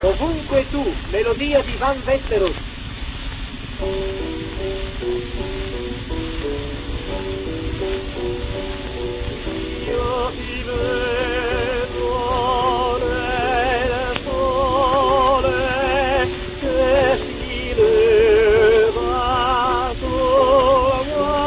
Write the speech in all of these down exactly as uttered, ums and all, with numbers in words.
Ovunque tu, melodia di Van Vesterus. Io ti vedo nel sole che si leva sul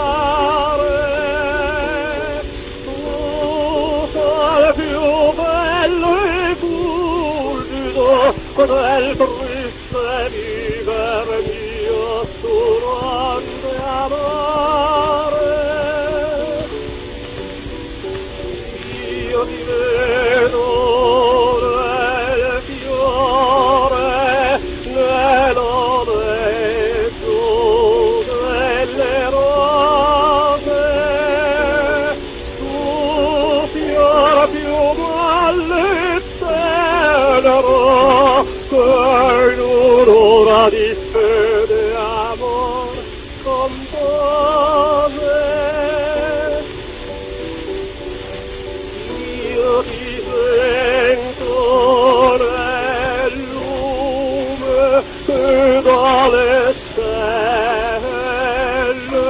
mare, tu sei più bello e fulgido del triste viver mio durante amore. Io ti vedo nel fiore, nell'oreggio delle rose, tu fior più bello e tenero che in un'ora di fede e amor compone. Io ti sento nel lume che dalle stelle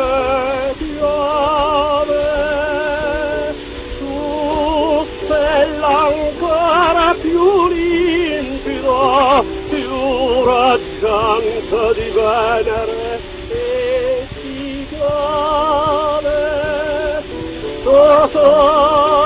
piove, tu stella ancora più limpida, più raggiante di Venere e di Giove.